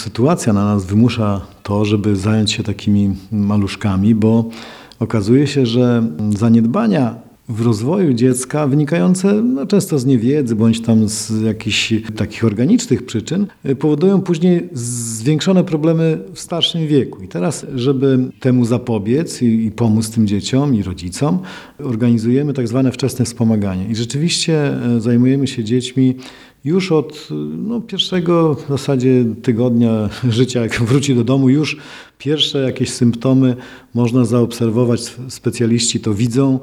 Sytuacja na nas wymusza to, żeby zająć się takimi maluszkami, bo okazuje się, że zaniedbania w rozwoju dziecka wynikające często z niewiedzy bądź tam z jakichś takich organicznych przyczyn powodują później zwiększone problemy w starszym wieku. I teraz, żeby temu zapobiec i pomóc tym dzieciom i rodzicom, organizujemy tak zwane wczesne wspomaganie. I rzeczywiście zajmujemy się dziećmi już od pierwszego w zasadzie tygodnia życia, jak wróci do domu, już pierwsze jakieś symptomy można zaobserwować. Specjaliści to widzą.